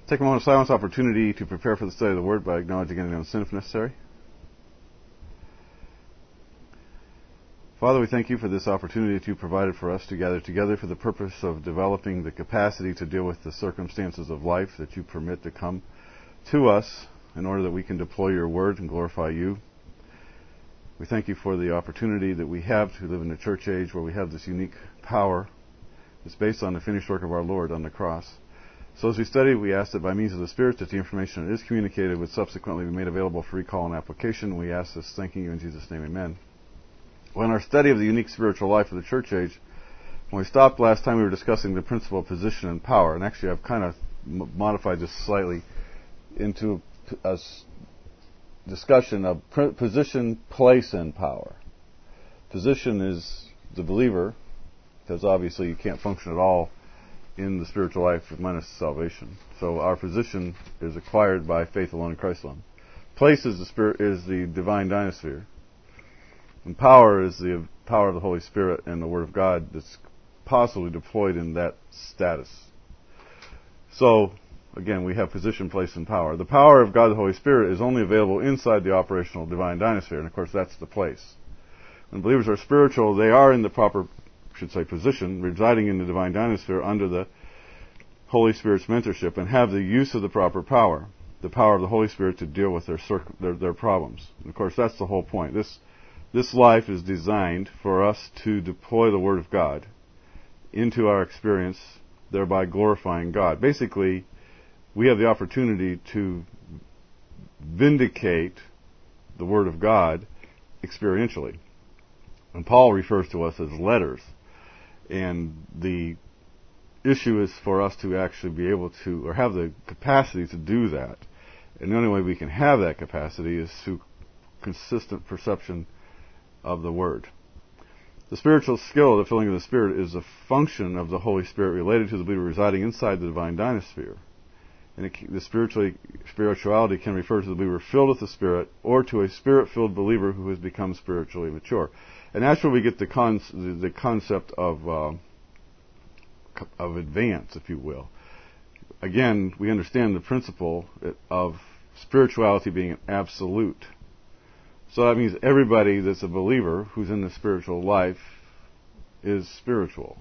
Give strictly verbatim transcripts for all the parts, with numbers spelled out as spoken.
Take a moment of silence opportunity to prepare for the study of the Word by acknowledging any known sin if necessary. Father, we thank you for this opportunity that you provided for us to gather together for the purpose of developing the capacity to deal with the circumstances of life that you permit to come to us in order that we can deploy your Word and glorify you. We thank you for the opportunity that we have to live in a church age where we have this unique power that's based on the finished work of our Lord on the cross. So as we study, we ask that by means of the Spirit that the information that is communicated would subsequently be made available for recall and application. We ask this thanking you in Jesus' name, amen. Well, in our study of the unique spiritual life of the church age, when we stopped last time, we were discussing the principle of position and power. And actually, I've kind of m- modified this slightly into a s- discussion of pr- position, place, and power. Position is the believer, because obviously you can't function at all in the spiritual life minus salvation. So our position is acquired by faith alone in Christ alone. Place is the spirit, is the divine dynasphere. And power is the power of the Holy Spirit and the Word of God that's possibly deployed in that status. So, again, we have position, place, and power. The power of God the Holy Spirit is only available inside the operational divine dynasphere, and of course that's the place. When believers are spiritual, they are in the proper should say position, residing in the divine dynasphere under the Holy Spirit's mentorship, and have the use of the proper power, the power of the Holy Spirit to deal with their circ- their, their problems. And of course, that's the whole point. This this life is designed for us to deploy the Word of God into our experience, thereby glorifying God. Basically, we have the opportunity to vindicate the Word of God experientially. And Paul refers to us as letters. And the issue is for us to actually be able to, or have the capacity to do that. And the only way we can have that capacity is through consistent perception of the Word. The spiritual skill of the filling of the Spirit is a function of the Holy Spirit related to the believer residing inside the divine dynasphere. And it, the spiritually, spirituality can refer to the believer filled with the Spirit, or to a Spirit-filled believer who has become spiritually mature. And that's where we get the, con- the concept of uh, of advance, if you will. Again, we understand the principle of spirituality being an absolute. So that means everybody that's a believer who's in the spiritual life is spiritual.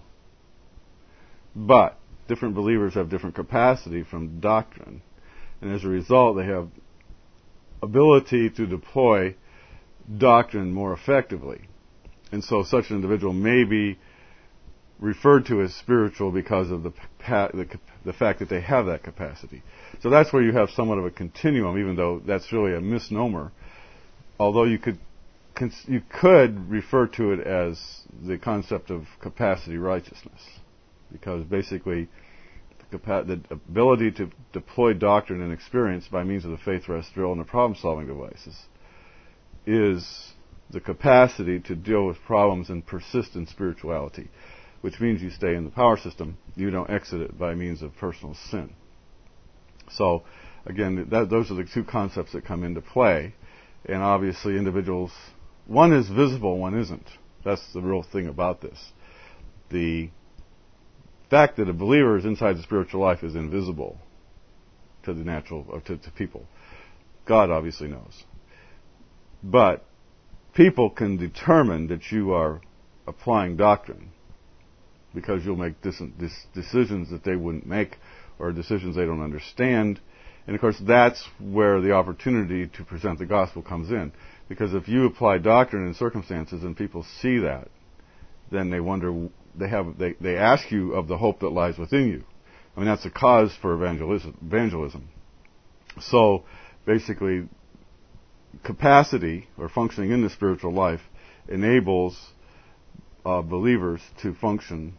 But different believers have different capacity from doctrine. And as a result, they have ability to deploy doctrine more effectively. And so such an individual may be referred to as spiritual because of the, the the fact that they have that capacity. So that's where you have somewhat of a continuum, even though that's really a misnomer. Although you could you could refer to it as the concept of capacity righteousness, because basically the, capa- the ability to deploy doctrine and experience by means of the faith, rest, drill, and the problem-solving devices is the capacity to deal with problems and persist in spirituality, which means you stay in the power system. You don't exit it by means of personal sin. So, again, that, those are the two concepts that come into play. And obviously individuals, one is visible, one isn't. That's the real thing about this. The fact that a believer is inside the spiritual life is invisible to the natural, or to, to people. God obviously knows. But people can determine that you are applying doctrine because you'll make dis- dis- decisions that they wouldn't make, or decisions they don't understand. And of course, that's where the opportunity to present the gospel comes in. Because if you apply doctrine in circumstances and people see that, then they wonder, they have, they, they ask you of the hope that lies within you. I mean, that's a cause for evangelism. evangelism. So, basically, capacity, or functioning in the spiritual life, enables uh, believers to function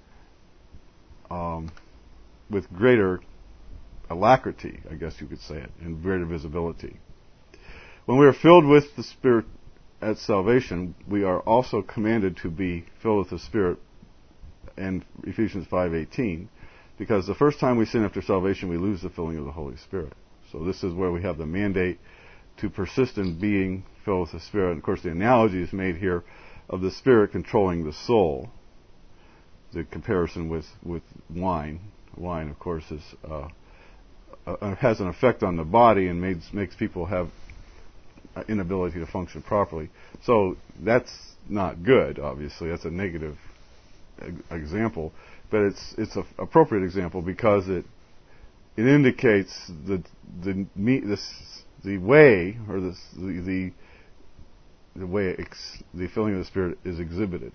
um, with greater alacrity, I guess you could say it, and greater visibility. When we are filled with the Spirit at salvation, we are also commanded to be filled with the Spirit in Ephesians five eighteen, because the first time we sin after salvation, we lose the filling of the Holy Spirit. So this is where we have the mandate to persist in being filled with the Spirit. And of course, the analogy is made here of the Spirit controlling the soul. The comparison with, with wine. Wine, of course, is uh, uh, has an effect on the body and makes makes people have inability to function properly. So that's not good. Obviously, that's a negative example, but it's it's an appropriate example because it it indicates the the the, the way or the the the way ex, the filling of the Spirit is exhibited.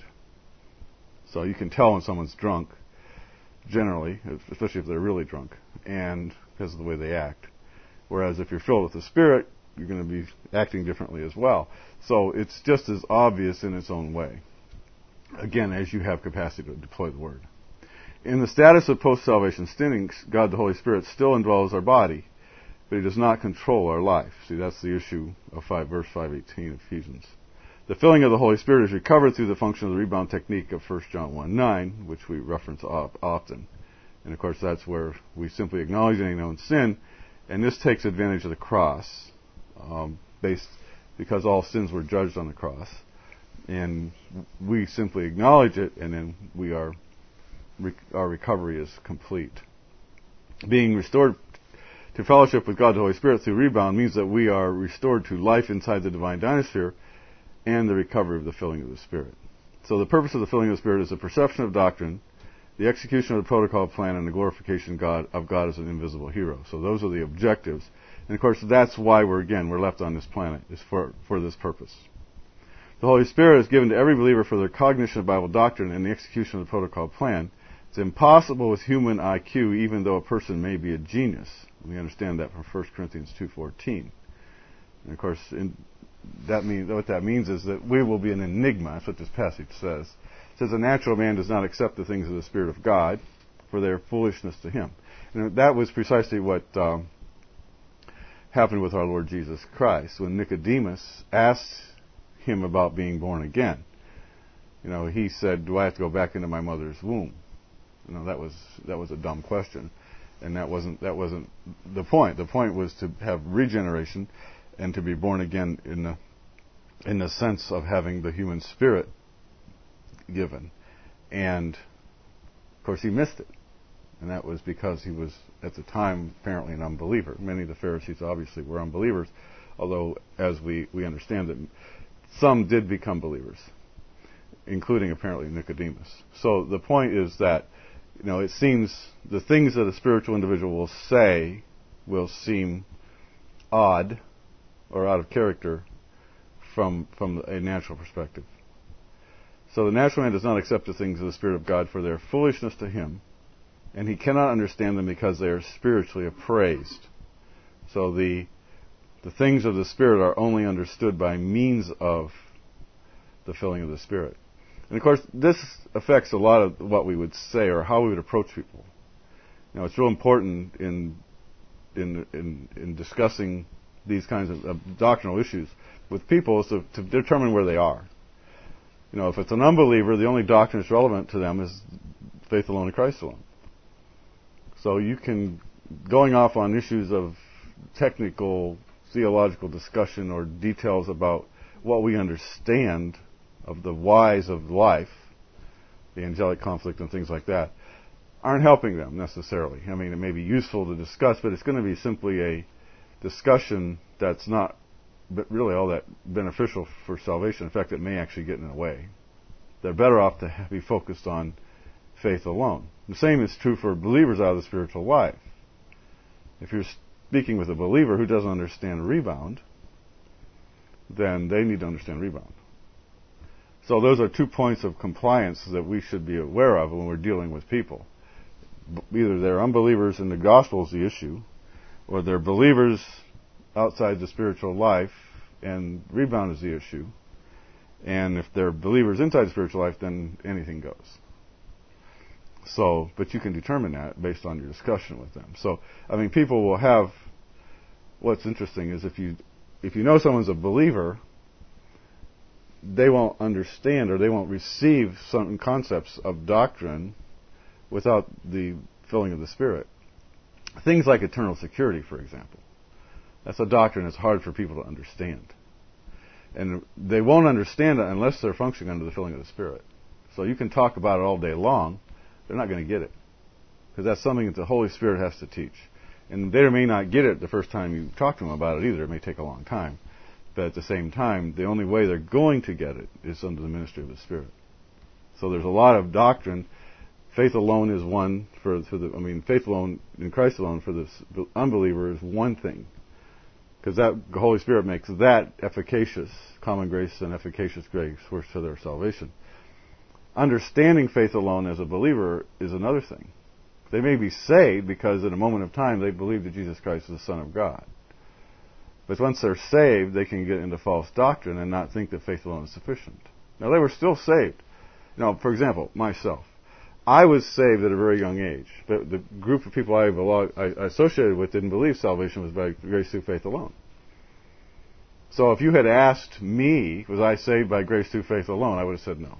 So you can tell when someone's drunk, generally, especially if they're really drunk, and because of the way they act. Whereas if you're filled with the Spirit, you're going to be acting differently as well. So it's just as obvious in its own way. Again, as you have capacity to deploy the Word. In the status of post-salvation stinting, God the Holy Spirit still indwells our body, but He does not control our life. See, that's the issue of five, verse five eighteen of Ephesians. The filling of the Holy Spirit is recovered through the function of the rebound technique of First John one nine, which we reference often. And of course, that's where we simply acknowledge any known sin, and this takes advantage of the cross, um, based because all sins were judged on the cross, and we simply acknowledge it, and then we are our recovery is complete. Being restored to fellowship with God the Holy Spirit through rebound means that we are restored to life inside the divine dynasphere and the recovery of the filling of the Spirit. So the purpose of the filling of the Spirit is the perception of doctrine, the execution of the protocol plan, and the glorification God, of God as an invisible hero. So those are the objectives. And of course, that's why we're, again, we're left on this planet, is for, for this purpose. The Holy Spirit is given to every believer for their cognition of Bible doctrine and the execution of the protocol plan. It's impossible with human I Q, even though a person may be a genius. We understand that from First Corinthians two fourteen. And of course, in, that means, what that means is that we will be an enigma. That's what this passage says. It says, a natural man does not accept the things of the Spirit of God, for they are foolishness to him. And that was precisely what um, happened with our Lord Jesus Christ. When Nicodemus asked him about being born again, you know, he said, do I have to go back into my mother's womb? You know, that was that was a dumb question. And that wasn't that wasn't the point. The point was to have regeneration and to be born again in the in the sense of having the human spirit given. And of course he missed it. And that was because he was at the time apparently an unbeliever. Many of the Pharisees obviously were unbelievers, although as we, we understand that some did become believers, including apparently Nicodemus. So the point is that, you know, it seems the things that a spiritual individual will say will seem odd or out of character from from a natural perspective. So the natural man does not accept the things of the Spirit of God, for they are foolishness to him, and he cannot understand them because they are spiritually appraised. So the the things of the Spirit are only understood by means of the filling of the Spirit. And of course, this affects a lot of what we would say or how we would approach people. You know, it's real important in in in, in discussing these kinds of uh, doctrinal issues with people is to, to determine where they are. You know, if it's an unbeliever, the only doctrine that's relevant to them is faith alone in Christ alone. So you can, going off on issues of technical theological discussion or details about what we understand of the whys of life, the angelic conflict and things like that, aren't helping them necessarily. I mean, it may be useful to discuss, but it's going to be simply a discussion that's not but really all that beneficial for salvation. In fact, it may actually get in the way. They're better off to be focused on faith alone. The same is true for believers out of the spiritual life. If you're speaking with a believer who doesn't understand rebound, then they need to understand rebound. So those are two points of compliance that we should be aware of when we're dealing with people. Either they're unbelievers and the gospel is the issue, or they're believers outside the spiritual life and rebound is the issue. And if they're believers inside the spiritual life, then anything goes. So, but you can determine that based on your discussion with them. So, I mean, people will have, what's interesting is if you if you know someone's a believer, they won't understand or they won't receive certain concepts of doctrine without the filling of the Spirit. Things like eternal security, for example. That's a doctrine that's hard for people to understand. And they won't understand it unless they're functioning under the filling of the Spirit. So you can talk about it all day long, they're not going to get it. Because that's something that the Holy Spirit has to teach. And they may not get it the first time you talk to them about it either. It may take a long time. But at the same time, the only way they're going to get it is under the ministry of the Spirit. So there's a lot of doctrine. Faith alone is one for, for the, I mean, faith alone in Christ alone for the unbeliever is one thing. Because that, the Holy Spirit makes that efficacious, common grace and efficacious grace for their salvation. Understanding faith alone as a believer is another thing. They may be saved because in a moment of time they believe that Jesus Christ is the Son of God. But once they're saved, they can get into false doctrine and not think that faith alone is sufficient. Now, they were still saved. You know, for example, myself. I was saved at a very young age, but the group of people I, belong, I associated with didn't believe salvation was by grace through faith alone. So if you had asked me, was I saved by grace through faith alone, I would have said no.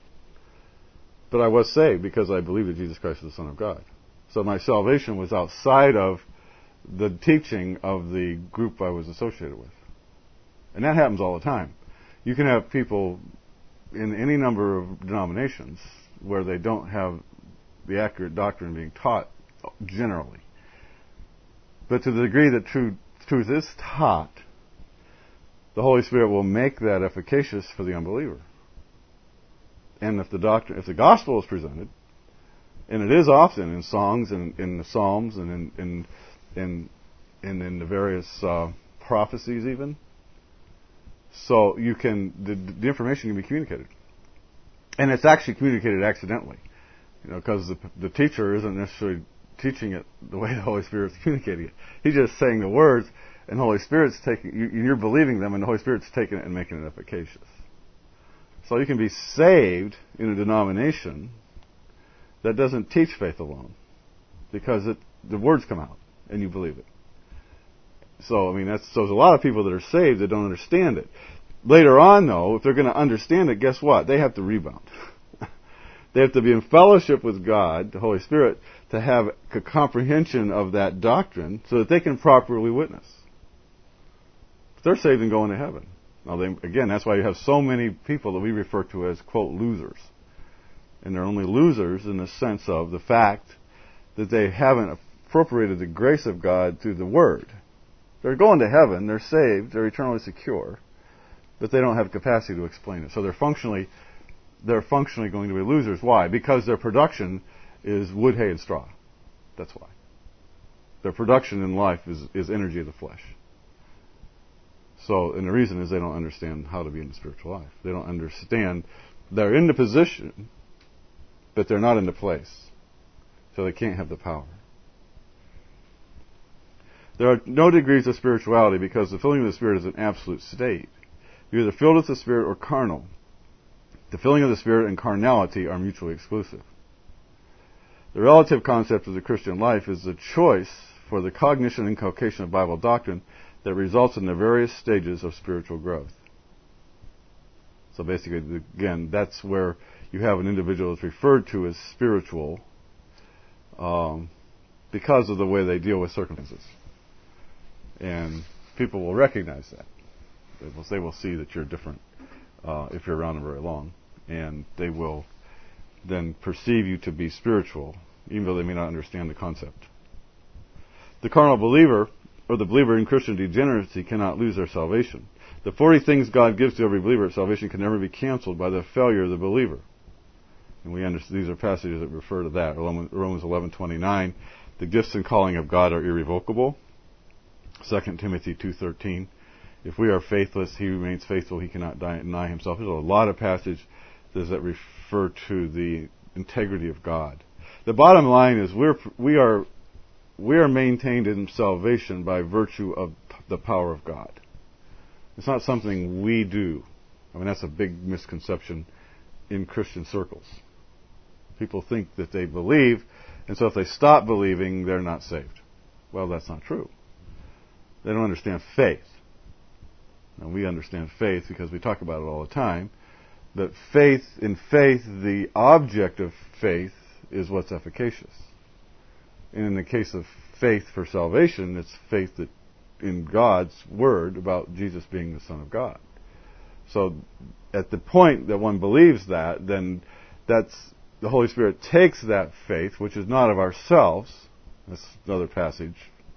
But I was saved because I believed that Jesus Christ is the Son of God. So my salvation was outside of the teaching of the group I was associated with. And that happens all the time. You can have people in any number of denominations where they don't have the accurate doctrine being taught generally. But to the degree that true, truth is taught, the Holy Spirit will make that efficacious for the unbeliever. And if the doctrine, if the gospel is presented, and it is often in songs and in the Psalms and in in in, in, in the various uh, prophecies even, so you can the, the information can be communicated, and it's actually communicated accidentally, you know, because the the teacher isn't necessarily teaching it the way the Holy Spirit's communicating it. He's just saying the words, and the Holy Spirit's taking you, you're believing them, and the Holy Spirit's taking it and making it efficacious. So you can be saved in a denomination that doesn't teach faith alone, because it, the words come out and you believe it. So I mean, that's so there's a lot of people that are saved that don't understand it. Later on, though, if they're going to understand it, guess what? They have to rebound. They have to be in fellowship with God, the Holy Spirit, to have a comprehension of that doctrine so that they can properly witness. If they're saved and going to heaven. Now, they, again, that's why you have so many people that we refer to as, quote, losers. And they're only losers in the sense of the fact that they haven't appropriated the grace of God through the Word. They're going to heaven, they're saved, they're eternally secure, but they don't have capacity to explain it. So they're functionally, they're functionally going to be losers. Why? Because their production is wood, hay, and straw. That's why. Their production in life is, is energy of the flesh. So, and the reason is they don't understand how to be in the spiritual life. They don't understand. They're in the position, but they're not in the place. So they can't have the power. There are no degrees of spirituality because the filling of the Spirit is an absolute state. You're either filled with the Spirit or carnal. The filling of the Spirit and carnality are mutually exclusive. The relative concept of the Christian life is the choice for the cognition and inculcation of Bible doctrine that results in the various stages of spiritual growth. So basically, again, that's where you have an individual that's referred to as spiritual um, because of the way they deal with circumstances. And people will recognize that. They will, they will see that you're different uh, if you're around them very long. And they will then perceive you to be spiritual, even though they may not understand the concept. The carnal believer, or the believer in Christian degeneracy, cannot lose their salvation. The forty things God gives to every believer at salvation can never be canceled by the failure of the believer. And we understand these are passages that refer to that. Romans eleven twenty-nine, the gifts and calling of God are irrevocable. Second Timothy two thirteen, if we are faithless, he remains faithful, he cannot deny himself. There's a lot of passages that refer to the integrity of God. The bottom line is we're we are we are maintained in salvation by virtue of the power of God. It's not something we do. I mean, that's a big misconception in Christian circles. People think that they believe, and so if they stop believing, they're not saved. Well, that's not true. They don't understand faith. And we understand faith because we talk about it all the time. But faith, in faith, the object of faith is what's efficacious. And in the case of faith for salvation, it's faith that in God's Word about Jesus being the Son of God. So at the point that one believes that, then that's the Holy Spirit takes that faith, which is not of ourselves. That's another passage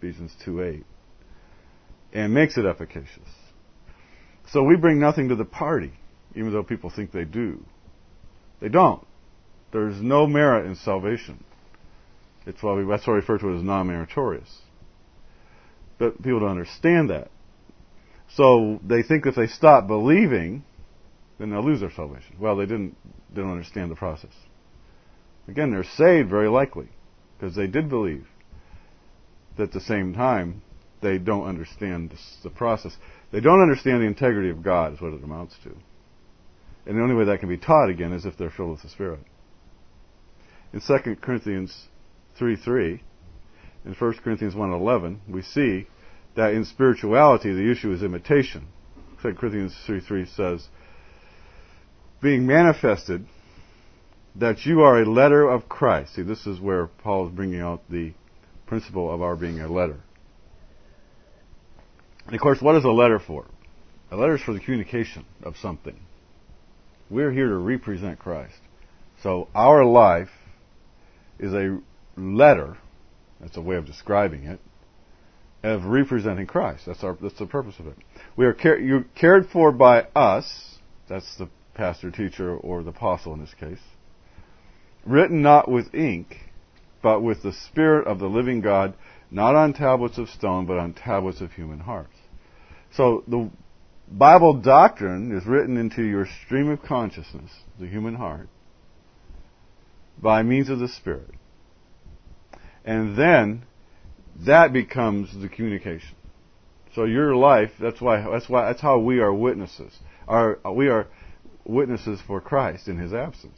Ephesians two eight, and makes it efficacious. So we bring nothing to the party, even though people think they do. They don't. There's no merit in salvation. It's why we, that's why we refer to it as non-meritorious. But people don't understand that. So they think if they stop believing, then they'll lose their salvation. Well, they didn't. They don't understand the process. Again, they're saved very likely because they did believe. But at the same time, they don't understand the process. They don't understand the integrity of God is what it amounts to. And the only way that can be taught again is if they're filled with the Spirit. In Second Corinthians three three, in First Corinthians one eleven, we see that in spirituality the issue is imitation. Second Corinthians three three says, being manifested that you are a letter of Christ. See, this is where Paul is bringing out the principle of our being a letter. And of course, what is a letter for? A letter is for the communication of something. We're here to represent Christ. So our life is a letter, that's a way of describing it, of representing Christ. That's our that's the purpose of it. We are care, you're cared for by us, that's the pastor, teacher, or the apostle in this case, written not with ink, but with the Spirit of the living God, not on tablets of stone, but on tablets of human hearts. So the Bible doctrine is written into your stream of consciousness, the human heart, by means of the Spirit. And then that becomes the communication. So your life, that's why that's why that's how we are witnesses. Our we are witnesses for Christ in his absence.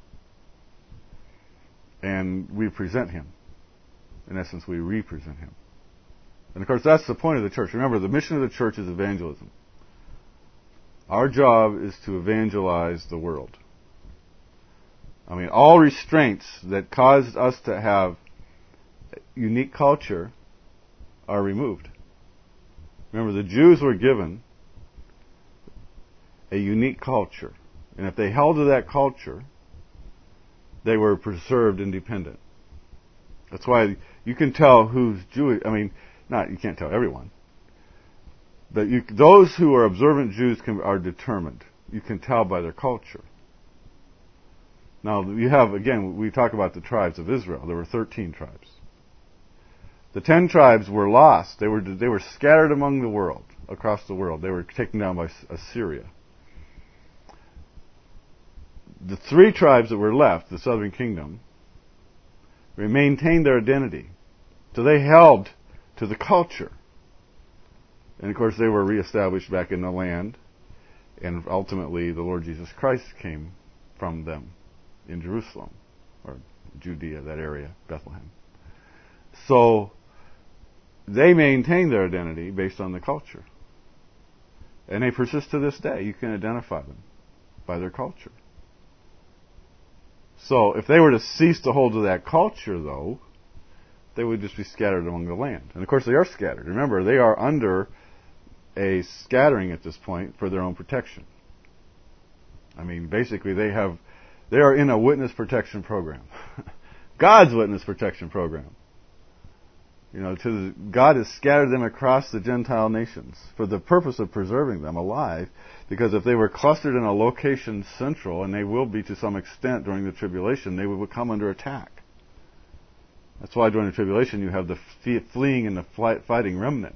And we present him. In essence, we represent him. And of course, that's the point of the church. Remember, the mission of the church is evangelism. Our job is to evangelize the world. I mean, all restraints that caused us to have unique culture are removed. Remember, the Jews were given a unique culture. And if they held to that culture, they were preserved independent. That's why you can tell who's Jewish. I mean, not, you can't tell everyone. But you, those who are observant Jews can, are determined. You can tell by their culture. Now, you have, again, we talk about the tribes of Israel. There were thirteen tribes. The ten tribes were lost. They were they were scattered among the world, across the world. They were taken down by Assyria. The three tribes that were left, the southern kingdom, maintained their identity. So they held to the culture. And of course they were reestablished back in the land. And ultimately the Lord Jesus Christ came from them in Jerusalem, or Judea, that area, Bethlehem. So they maintain their identity based on the culture. And they persist to this day. You can identify them by their culture. So if they were to cease to hold to that culture, though, they would just be scattered among the land. And of course they are scattered. Remember, they are under a scattering at this point for their own protection. I mean, basically they have, they are in a witness protection program. God's witness protection program. You know, to the, God has scattered them across the Gentile nations for the purpose of preserving them alive, because if they were clustered in a location central, and they will be to some extent during the tribulation, they would come under attack. That's why during the tribulation you have the fleeing and the flight, fighting remnant.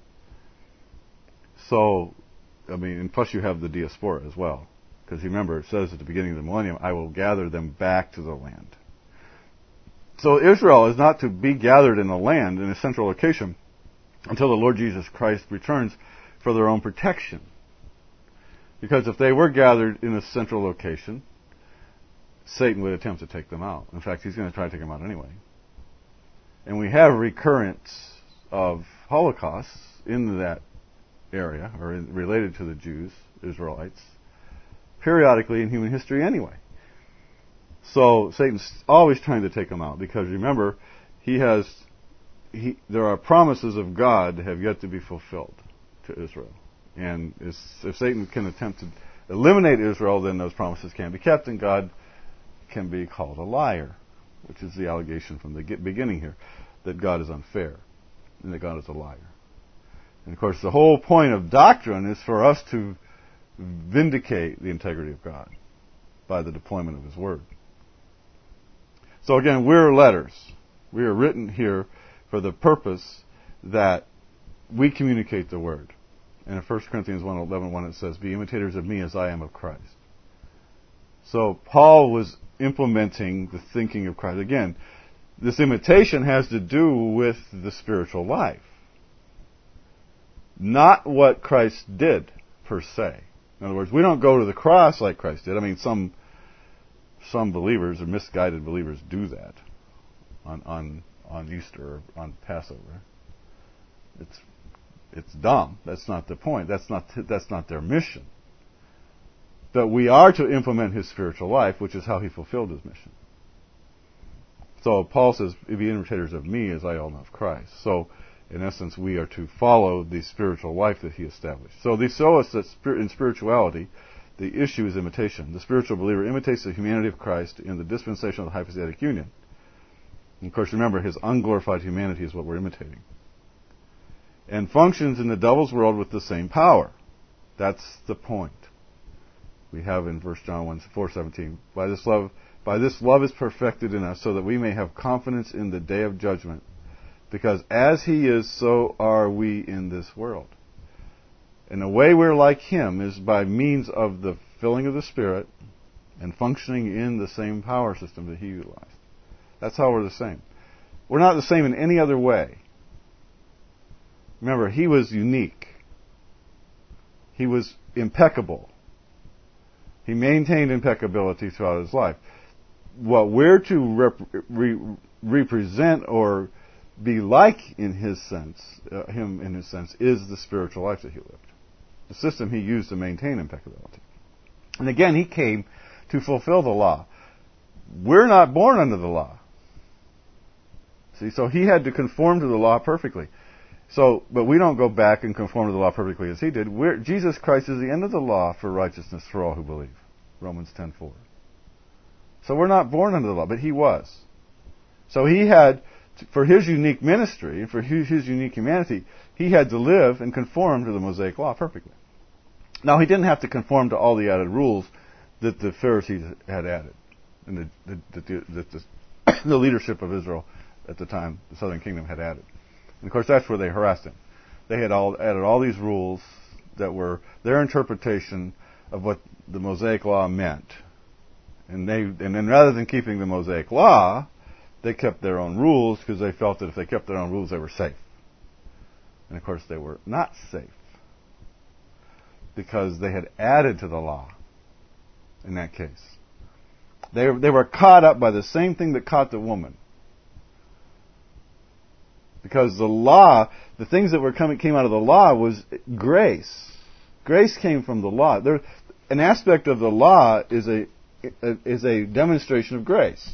So, I mean, and plus you have the diaspora as well. Because remember, it says at the beginning of the millennium, I will gather them back to the land. So Israel is not to be gathered in the land in a central location until the Lord Jesus Christ returns for their own protection. Because if they were gathered in a central location, Satan would attempt to take them out. In fact, he's going to try to take them out anyway. And we have recurrence of holocausts in that area, or in, related to the Jews, Israelites, periodically in human history anyway. So Satan's always trying to take them out, because remember, he has, he, there are promises of God that have yet to be fulfilled to Israel. And if Satan can attempt to eliminate Israel, then those promises can't be kept, and God can be called a liar, which is the allegation from the beginning here, that God is unfair. and that God is a liar. And of course, the whole point of doctrine is for us to vindicate the integrity of God by the deployment of His Word. So again, we're letters. We are written here for the purpose that we communicate the Word. And in First Corinthians one eleven one it says, "Be imitators of me as I am of Christ." So Paul was implementing the thinking of Christ. Again, this imitation has to do with the spiritual life, not what Christ did per se. In other words, we don't go to the cross like Christ did. I mean, some some believers or misguided believers do that on on on Easter or on Passover. It's it's dumb. That's not the point. That's not that's not their mission. But we are to implement His spiritual life, which is how He fulfilled His mission. So Paul says, "Be imitators of me as I am of Christ." So, in essence, we are to follow the spiritual life that He established. So they show us that in spirituality, the issue is imitation. The spiritual believer imitates the humanity of Christ in the dispensation of the hypostatic union. And of course, remember, His unglorified humanity is what we're imitating. And functions in the devil's world with the same power. That's the point. We have in First John four seventeen, by this love, by this love is perfected in us, so that we may have confidence in the day of judgment. Because as He is, so are we in this world. And the way we're like Him is by means of the filling of the Spirit and functioning in the same power system that He utilized. That's how we're the same. We're not the same in any other way. Remember, He was unique. He was impeccable. He maintained impeccability throughout His life. What we're to rep- re- represent or be like in His sense, uh, Him in His sense, is the spiritual life that He lived. The system He used to maintain impeccability. And again, He came to fulfill the law. We're not born under the law. See, so He had to conform to the law perfectly. So, but we don't go back and conform to the law perfectly as He did. We're, Jesus Christ is the end of the law for righteousness for all who believe. Romans ten four. So we're not born under the law, but He was. So He had, for His unique ministry, for His, his unique humanity, He had to live and conform to the Mosaic law perfectly. Now, He didn't have to conform to all the added rules that the Pharisees had added, and the, the, the, the, the, the leadership of Israel at the time, the southern kingdom, had added. And of course, that's where they harassed Him. They had all added all these rules that were their interpretation of what the Mosaic law meant. And they, and then rather than keeping the Mosaic law, they kept their own rules because they felt that if they kept their own rules, they were safe. And of course, they were not safe because they had added to the law in that case. They, they were caught up by the same thing that caught the woman. Because the law, the things that were coming came out of the law was grace. Grace came from the law. There, an aspect of the law is a is a demonstration of grace.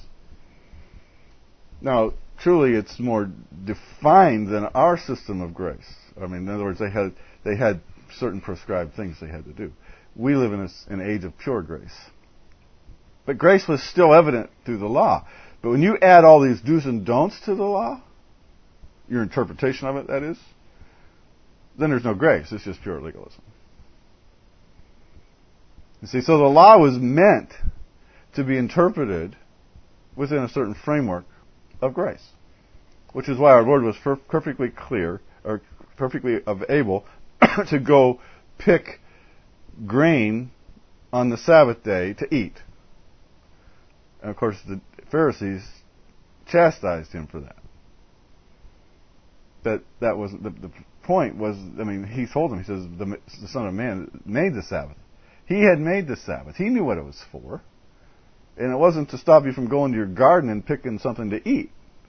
Now, truly, it's more defined than our system of grace. I mean, in other words, they had they had certain prescribed things they had to do. We live in a, an age of pure grace, but grace was still evident through the law. But when you add all these do's and don'ts to the law, your interpretation of it, that is, then there's no grace. It's just pure legalism. You see, so the law was meant to be interpreted within a certain framework of grace, which is why our Lord was perfectly clear, or perfectly able to go pick grain on the Sabbath day to eat. And of course, the Pharisees chastised Him for that. That that was the, the point was, I mean, He told them, He says, the, the Son of Man made the Sabbath. He had made the Sabbath. He knew what it was for. And it wasn't to stop you from going to your garden and picking something to eat.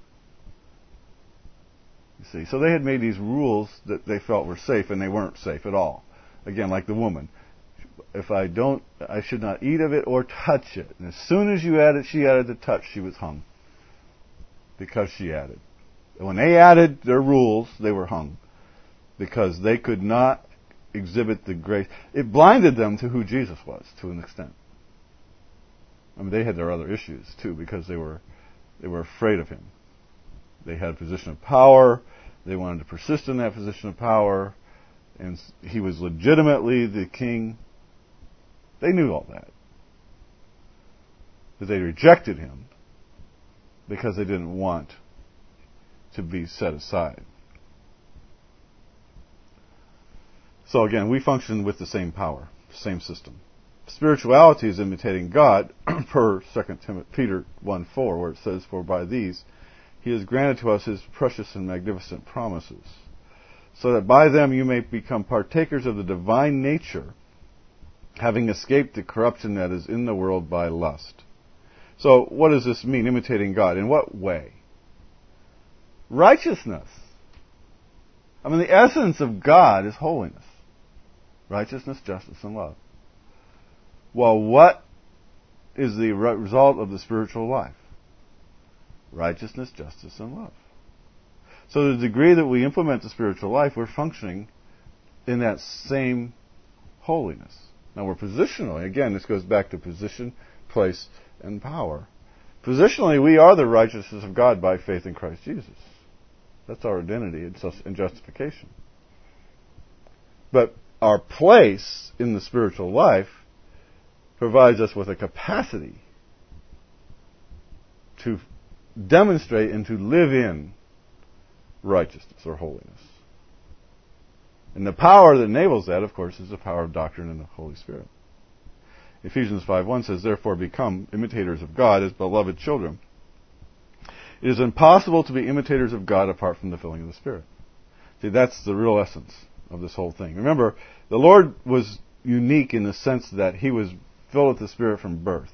You see, so they had made these rules that they felt were safe, and they weren't safe at all. Again, like the woman. If I don't, I should not eat of it or touch it. And as soon as you added, she added the touch, she was hung. Because she added. And when they added their rules, they were hung. Because they could not exhibit the grace. It blinded them to who Jesus was, to an extent. I mean, they had their other issues, too, because they were they were afraid of Him. They had a position of power. They wanted to persist in that position of power, and he was legitimately the king. They knew all that. But they rejected him because they didn't want to be set aside. So again, we function with the same power, same system. Spirituality is imitating God, per Second Peter one four, where it says, "For by these he has granted to us his precious and magnificent promises, so that by them you may become partakers of the divine nature, having escaped the corruption that is in the world by lust." So what does this mean, imitating God? In what way? Righteousness. I mean, the essence of God is holiness. Righteousness, justice, and love. Well, what is the result of the spiritual life? Righteousness, justice, and love. So to the degree that we implement the spiritual life, we're functioning in that same holiness. Now we're positionally, again, this goes back to position, place, and power. Positionally, we are the righteousness of God by faith in Christ Jesus. That's our identity and justification. But our place in the spiritual life provides us with a capacity to demonstrate and to live in righteousness or holiness. And the power that enables that, of course, is the power of doctrine and the Holy Spirit. Ephesians five one says, "Therefore become imitators of God as beloved children." It is impossible to be imitators of God apart from the filling of the Spirit. See, that's the real essence of this whole thing. Remember, the Lord was unique in the sense that he was filled with the Spirit from birth.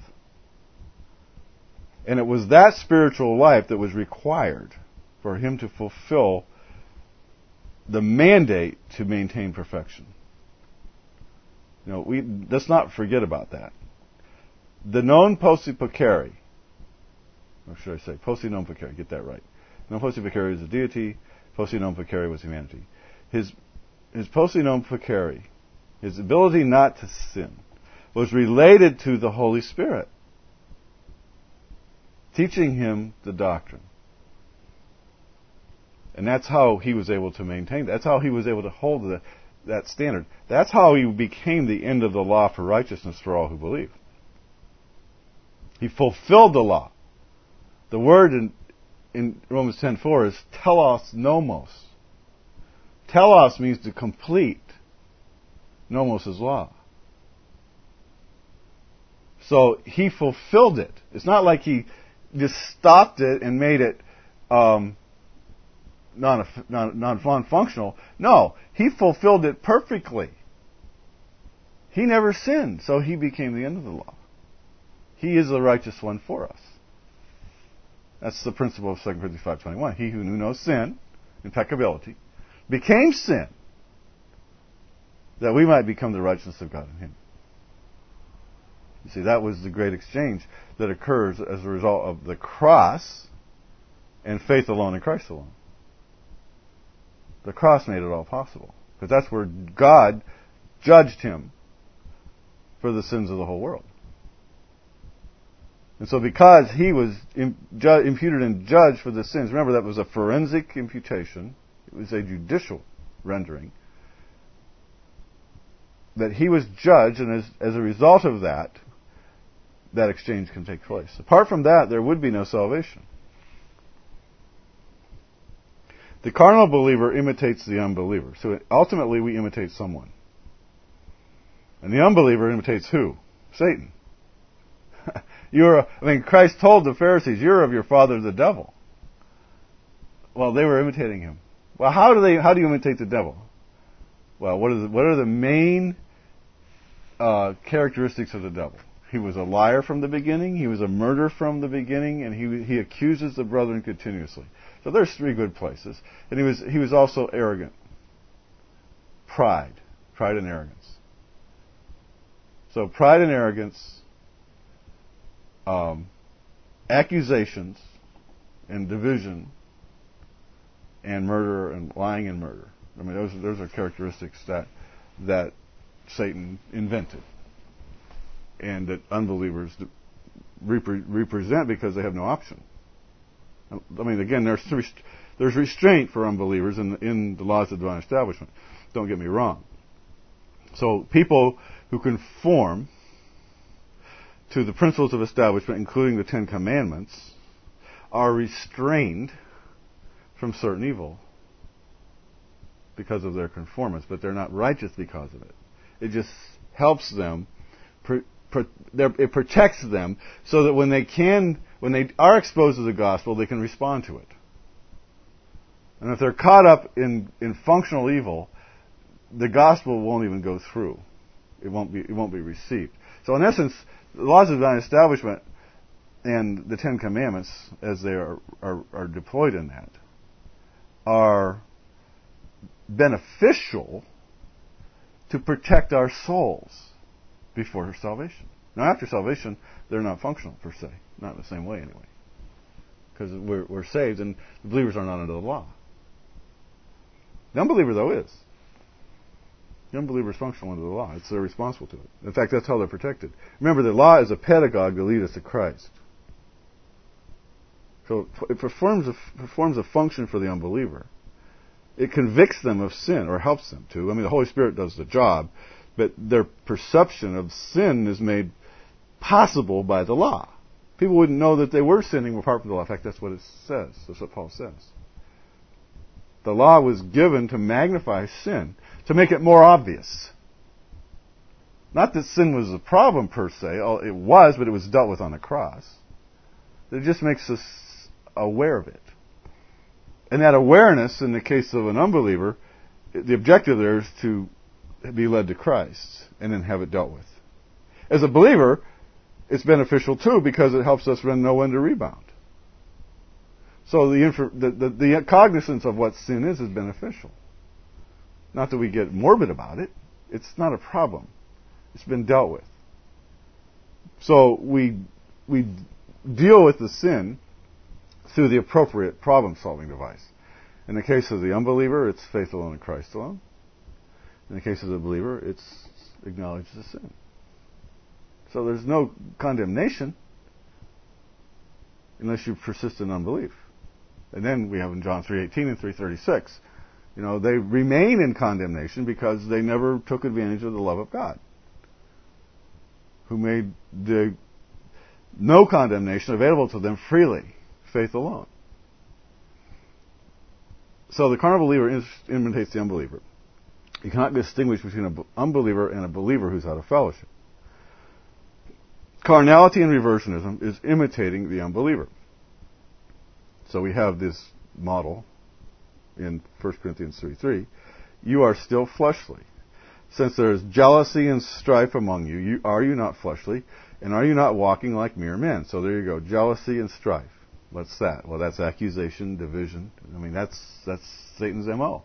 And it was that spiritual life that was required for him to fulfill the mandate to maintain perfection. You know, we let's not forget about that. The non posse pecari, or should I say posse non pecari, get that right. Non posse pecari is a deity, posse non pecari was humanity. His his posse non pecari, his ability not to sin, was related to the Holy Spirit, teaching him the doctrine. And that's how he was able to maintain. That's how he was able to hold the, that standard. That's how he became the end of the law for righteousness for all who believe. He fulfilled the law. The word in, in Romans ten four is telos nomos. Telos means to complete. Nomos is law. So he fulfilled it. It's not like he just stopped it and made it um, non, non, non-functional. No, he fulfilled it perfectly. He never sinned, so he became the end of the law. He is the righteous one for us. That's the principle of Second Corinthians five twenty-one. He who knew no sin, impeccability, became sin, that we might become the righteousness of God in him. You see, that was the great exchange that occurs as a result of the cross and faith alone in Christ alone. The cross made it all possible. Because that's where God judged him for the sins of the whole world. And so because he was imputed and judged for the sins, remember that was a forensic imputation, it was a judicial rendering, that he was judged, and as, as a result of that, that exchange can take place. Apart from that, there would be no salvation. The carnal believer imitates the unbeliever. So ultimately we imitate someone. And the unbeliever imitates who? Satan. You're a, I mean, Christ told the Pharisees, "You're of your father the devil." Well, they were imitating him. Well, how do they? How do you imitate the devil? Well, what are the, what are the main uh, characteristics of the devil? He was a liar from the beginning. He was a murderer from the beginning, and he he accuses the brethren continuously. So there's three good places. And he was he was also arrogant. Pride, pride and arrogance. So pride and arrogance, um, accusations, and division, and murder and lying and murder. I mean, those those are characteristics that that Satan invented, and that unbelievers repre- represent because they have no option. I mean, again, there's three, There's restraint for unbelievers in the, in the laws of divine establishment. Don't get me wrong. So people who conform to the principles of establishment, including the Ten Commandments, are restrained from certain evil because of their conformance, but they're not righteous because of it. It just helps them, pro, pro, it protects them so that when they can, when they are exposed to the gospel, they can respond to it. And if they're caught up in, in functional evil, the gospel won't even go through. It won't be, it won't be received. So in essence, the laws of divine establishment and the Ten Commandments, as they are, are, are deployed in that, are beneficial to protect our souls before salvation. Now, after salvation, they're not functional per se, not in the same way anyway, because we're, we're saved and the believers are not under the law. The unbeliever, though, is. The unbeliever is functional under the law. It's they're responsible to it. In fact, that's how they're protected. Remember, the law is a pedagogue to lead us to Christ. So it performs a, performs a function for the unbeliever. It convicts them of sin, or helps them to. I mean, the Holy Spirit does the job, but their perception of sin is made possible by the law. People wouldn't know that they were sinning apart from the law. In fact, that's what it says. That's what Paul says. The law was given to magnify sin, to make it more obvious. Not that sin was a problem per se. It was, but it was dealt with on the cross. It just makes us aware of it. And that awareness, in the case of an unbeliever, the objective there is to be led to Christ and then have it dealt with. As a believer, it's beneficial too because it helps us know when to rebound. So the, infor- the, the, the cognizance of what sin is is beneficial. Not that we get morbid about it. It's not a problem. It's been dealt with. So we we deal with the sin through the appropriate problem-solving device. In the case of the unbeliever, it's faith alone in Christ alone. In the case of the believer, it's acknowledge the sin. So there's no condemnation unless you persist in unbelief. And then we have in John three eighteen and three thirty-six, you know, they remain in condemnation because they never took advantage of the love of God, who made the no condemnation available to them freely, faith alone. So the carnal believer imitates the unbeliever. You cannot distinguish between an unbeliever and a believer who's out of fellowship. Carnality and reversionism is imitating the unbeliever. So we have this model in First Corinthians three three. You are still fleshly. Since there is jealousy and strife among you, you, are you not fleshly? And are you not walking like mere men? So there you go. Jealousy and strife. What's that? Well, that's accusation, division. I mean, that's that's Satan's M O.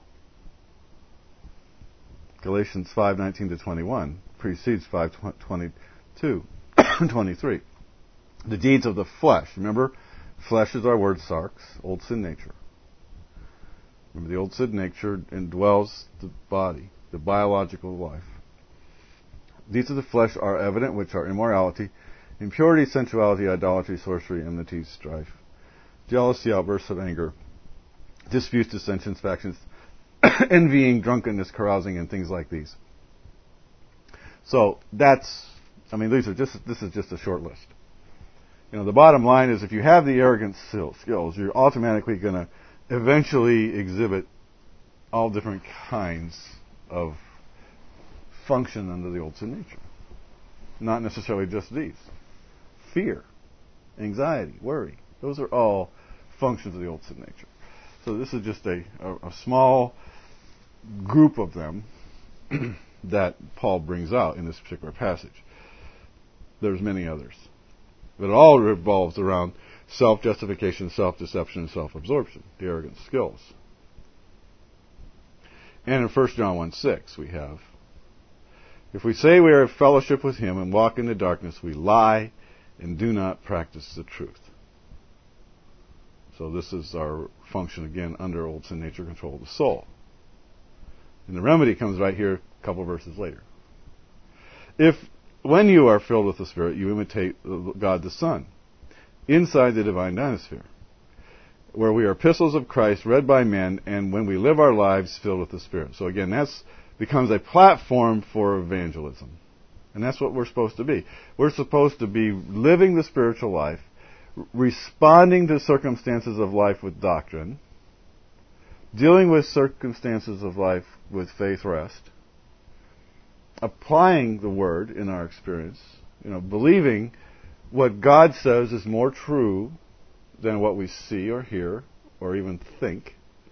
Galatians five nineteen to twenty-one precedes five twenty-two, twenty-three. The deeds of the flesh. Remember, flesh is our word sarx, old sin nature. Remember, the old sin nature indwells the body, the biological life. Deeds of the flesh are evident, which are immorality, impurity, sensuality, idolatry, sorcery, enmity, strife, jealousy, outbursts of anger, disputes, dissensions, factions, envying, drunkenness, carousing, and things like these. So that's, I mean, these are just, this is just a short list. You know, the bottom line is if you have the arrogant skills, you're automatically going to eventually exhibit all different kinds of function under the old sin nature. Not necessarily just these. Fear, anxiety, worry. Those are all functions of the old sin nature. So this is just a, a, a small group of them that Paul brings out in this particular passage. There's many others. But it all revolves around self-justification, self-deception, and self-absorption, the arrogant skills. And in First John one six we have, if we say we are in fellowship with him and walk in the darkness, we lie and do not practice the truth. So this is our function, again, under old sin nature control of the soul. And the remedy comes right here a couple verses later. If, when you are filled with the Spirit, you imitate God the Son inside the divine dynasphere. where we are epistles of Christ read by men, and when we live our lives filled with the Spirit. So again, that's becomes a platform for evangelism. And that's what we're supposed to be. We're supposed to be living the spiritual life, responding to circumstances of life with doctrine, dealing with circumstances of life with faith rest, applying the Word in our experience, you know, believing what God says is more true than what we see or hear or even think.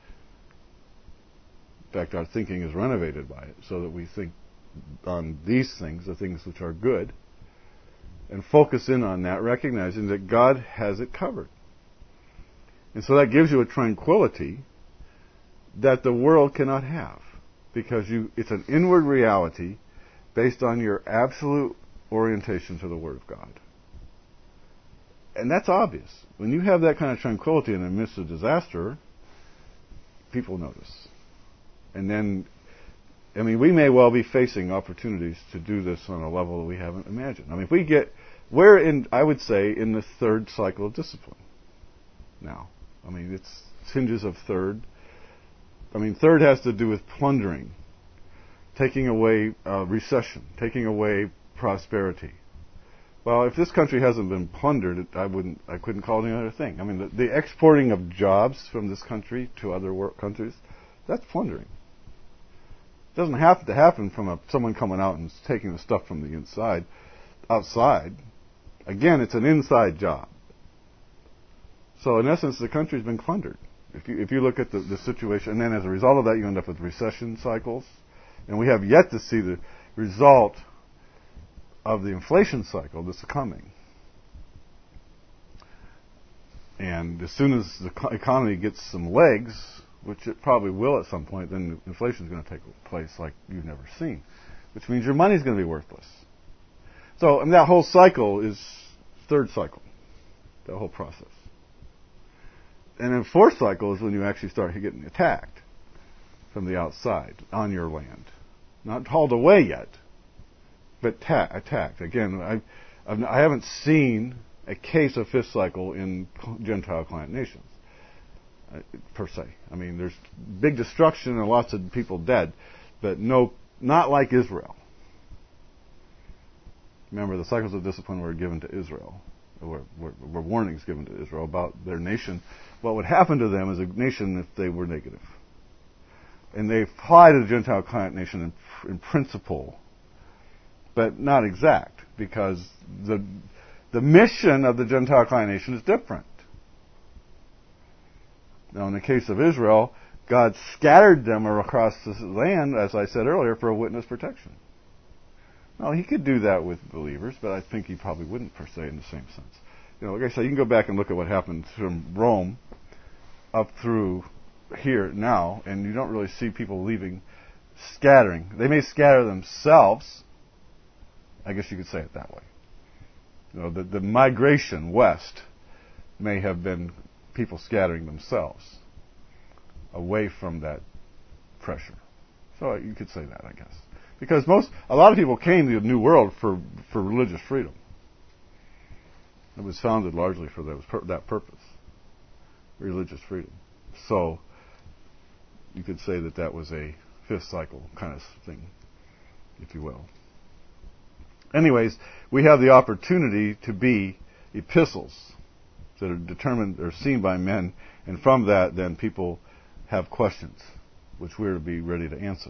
In fact, our thinking is renovated by it, so that we think on these things, the things which are good, and focus in on that, recognizing that God has it covered. And so that gives you a tranquility that the world cannot have, because you it's an inward reality based on your absolute orientation to the Word of God. And that's obvious. When you have that kind of tranquility in the midst of disaster, people notice. And then, I mean, we may well be facing opportunities to do this on a level that we haven't imagined. I mean, if we get, we're in, I would say, in the third cycle of discipline now. I mean, it's hinges of third. I mean, third has to do with plundering, taking away uh, recession, taking away prosperity. Well, if this country hasn't been plundered, I wouldn't, I couldn't call it any other thing. I mean, the, the exporting of jobs from this country to other work countries, that's plundering. It doesn't have to happen from a, someone coming out and taking the stuff from the inside, outside. Again, it's an inside job. So in essence, the country's been plundered. If you if you look at the, the situation, and then as a result of that, you end up with recession cycles, and we have yet to see the result of the inflation cycle that's coming. And as soon as the economy gets some legs, which it probably will at some point, then inflation is going to take place like you've never seen, which means your money's going to be worthless. So, and that whole cycle is third cycle, that whole process. And then fourth cycle is when you actually start getting attacked from the outside on your land. Not hauled away yet, but ta- attacked. Again, I, I've, I haven't seen a case of fifth cycle in Gentile client nations, uh, per se. I mean, there's big destruction and lots of people dead, but no, not like Israel. Remember, the cycles of discipline were given to Israel. Were, were, were warnings given to Israel about their nation, what would happen to them as a nation if they were negative. And they apply to the Gentile client nation in, in principle, but not exact, because the the mission of the Gentile client nation is different. Now, in the case of Israel, God scattered them across the land, as I said earlier, for a witness protection. Now, he could do that with believers, but I think he probably wouldn't, per se, in the same sense. You know, like I said, you can go back and look at what happened from Rome up through here now, and you don't really see people leaving, scattering. They may scatter themselves. I guess you could say it that way. You know, the, the migration west may have been people scattering themselves away from that pressure. So you could say that, I guess. Because most, a lot of people came to the New World for, for religious freedom. It was founded largely for those, that purpose, religious freedom. So you could say that that was a fifth cycle kind of thing, if you will. Anyways, we have the opportunity to be epistles that are determined or seen by men, and from that, then people have questions, which we're to be ready to answer.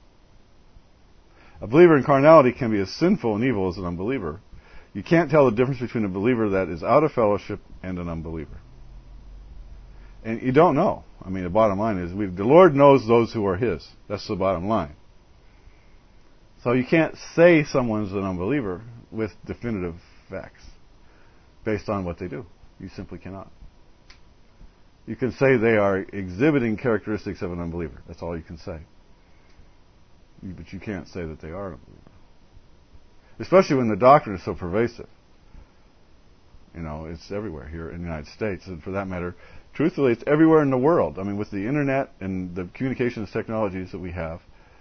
A believer in carnality can be as sinful and evil as an unbeliever. You can't tell the difference between a believer that is out of fellowship and an unbeliever. And you don't know. I mean, the bottom line is, we, the Lord knows those who are His. That's the bottom line. So you can't say someone's an unbeliever with definitive facts based on what they do. You simply cannot. You can say they are exhibiting characteristics of an unbeliever. That's all you can say. But you can't say that they are an unbeliever. Especially when the doctrine is so pervasive. You know, it's everywhere here in the United States. And for that matter, truthfully, it's everywhere in the world. I mean, with the internet and the communications technologies that we have,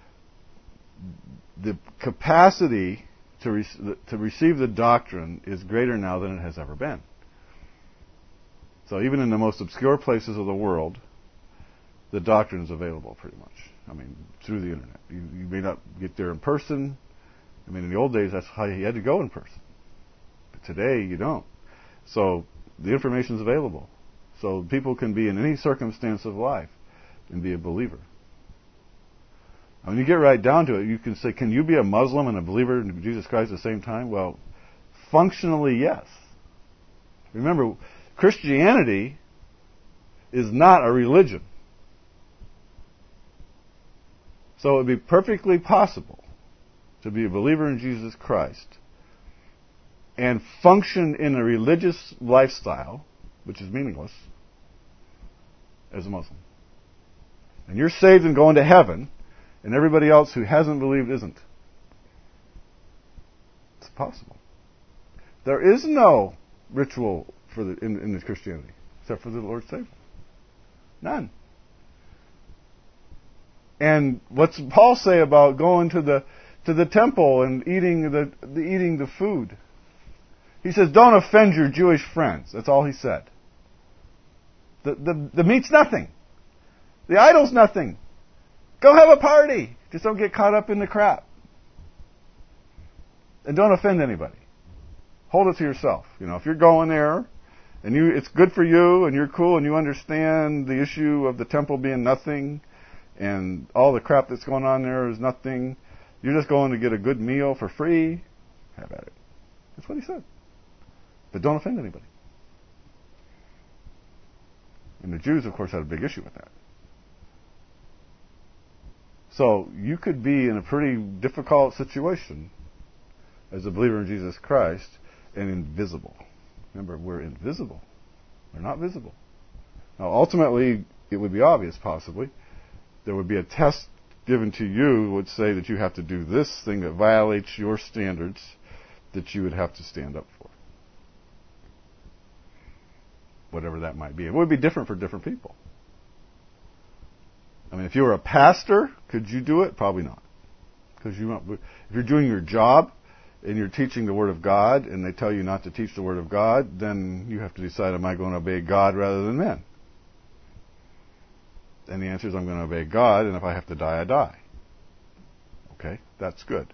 the capacity to, re- to receive the doctrine is greater now than it has ever been. So even in the most obscure places of the world, the doctrine is available pretty much. I mean, through the internet. You, you may not get there in person. I mean, in the old days, that's how you had to go in person. But today, you don't. So the information is available. So people can be in any circumstance of life and be a believer. And when you get right down to it, you can say, can you be a Muslim and a believer in Jesus Christ at the same time? Well, functionally, yes. Remember, Christianity is not a religion. So it would be perfectly possible to be a believer in Jesus Christ and function in a religious lifestyle, which is meaningless, as a Muslim. And you're saved and going to heaven, and everybody else who hasn't believed isn't. It's possible. There is no ritual for the, in, in Christianity, except for the Lord's table. None. And what's Paul say about going to the to the temple and eating the, the eating the food? He says, "Don't offend your Jewish friends." That's all he said. The the the meat's nothing. The idol's nothing. Go have a party. Just don't get caught up in the crap. And don't offend anybody. Hold it to yourself. You know, if you're going there and you it's good for you and you're cool and you understand the issue of the temple being nothing and all the crap that's going on there is nothing, you're just going to get a good meal for free, have at it. That's what he said. But don't offend anybody. And the Jews, of course, had a big issue with that. So you could be in a pretty difficult situation as a believer in Jesus Christ and invisible. Remember, we're invisible. We're not visible. Now, ultimately, it would be obvious, possibly. There would be a test given to you would say that you have to do this thing that violates your standards that you would have to stand up for. Whatever that might be. It would be different for different people. I mean, if you were a pastor, could you do it? Probably not. Because you, if you're doing your job and you're teaching the Word of God and they tell you not to teach the Word of God, then you have to decide, am I going to obey God rather than men? And the answer is, I'm going to obey God, and if I have to die, I die. Okay, that's good.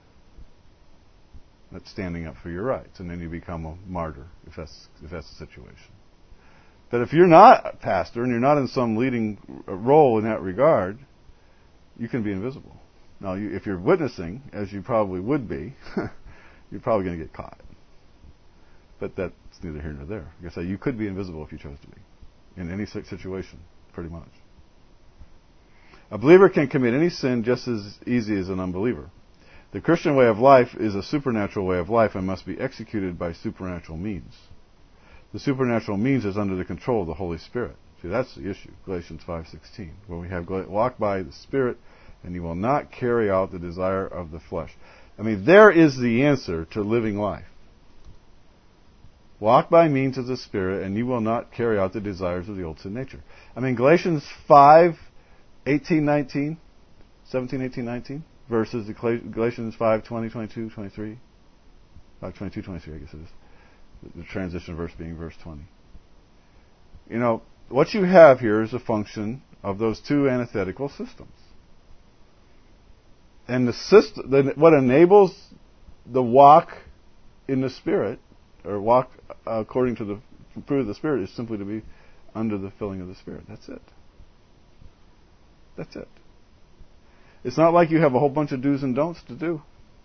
That's standing up for your rights, and then you become a martyr if that's if that's the situation. But if you're not a pastor and you're not in some leading role in that regard, you can be invisible. Now, you, if you're witnessing, as you probably would be, you're probably going to get caught. But that's neither here nor there. Like I say, you could be invisible if you chose to be, in any situation, pretty much. A believer can commit any sin just as easy as an unbeliever. The Christian way of life is a supernatural way of life and must be executed by supernatural means. The supernatural means is under the control of the Holy Spirit. See, that's the issue, Galatians five sixteen, where we have walk by the Spirit, and you will not carry out the desire of the flesh. I mean, there is the answer to living life. Walk by means of the Spirit, and you will not carry out the desires of the old sin nature. I mean, Galatians five eighteen, nineteen, seventeen, eighteen, nineteen, versus the Galatians five twenty, twenty-two, twenty-three, five twenty-two, twenty-three, I guess it is. The transition verse being verse twenty. You know, what you have here is a function of those two antithetical systems. And the system, the, what enables the walk in the Spirit, or walk according to the fruit of the Spirit, is simply to be under the filling of the Spirit. That's it. That's it. It's not like you have a whole bunch of do's and don'ts to do.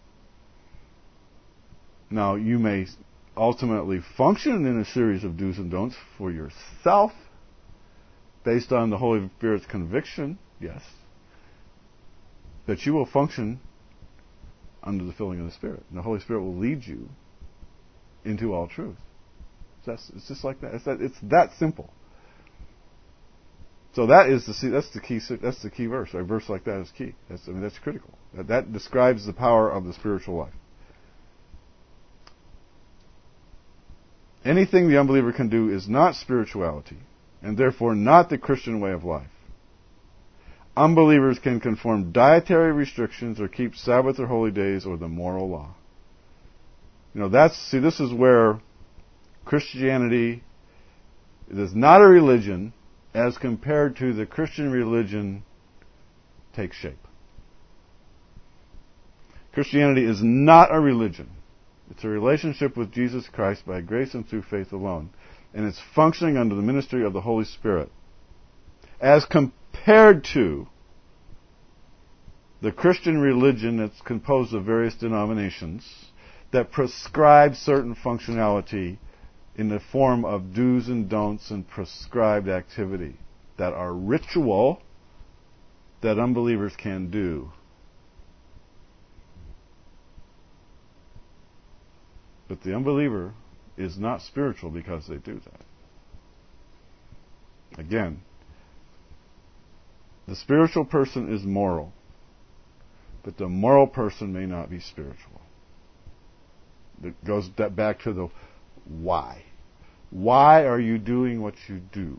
Now, you may ultimately function in a series of do's and don'ts for yourself, based on the Holy Spirit's conviction, yes. But you will function under the filling of the Spirit. And the Holy Spirit will lead you into all truth. So that's, it's just like that. It's that. It's that simple. So that is the that's the key that's the key verse. A verse like that is key. That's I mean that's critical. That, that describes the power of the spiritual life. Anything the unbeliever can do is not spirituality, and therefore not the Christian way of life. Unbelievers can conform dietary restrictions or keep Sabbath or holy days or the moral law. You know, that's, see, this is where Christianity It is not a religion as compared to the Christian religion takes shape. Christianity is not a religion. It's a relationship with Jesus Christ by grace and through faith alone. And it's functioning under the ministry of the Holy Spirit. As compared to the Christian religion that's composed of various denominations that prescribe certain functionality in the form of do's and don'ts and prescribed activity that are ritual that unbelievers can do. But the unbeliever is not spiritual because they do that. Again, the spiritual person is moral, but the moral person may not be spiritual. It goes back to the why. Why are you doing what you do?